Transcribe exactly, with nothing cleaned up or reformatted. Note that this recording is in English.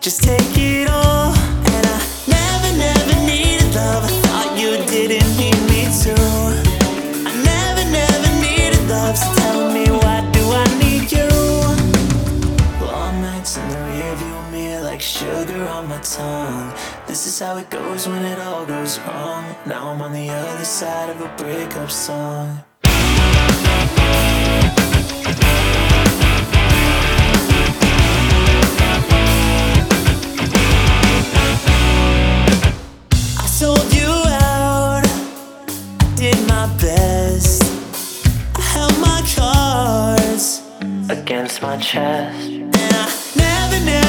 just take it all. And I never, never needed love. I thought you didn't need me too. I never, never needed love, so tell me, why do I need you? Long nights in the rearview mirror like sugar on my tongue. This is how it goes when it all goes wrong. Now I'm on the other side of a breakup song. I sold you out, I did my best. I held my cards against my chest. And I never, never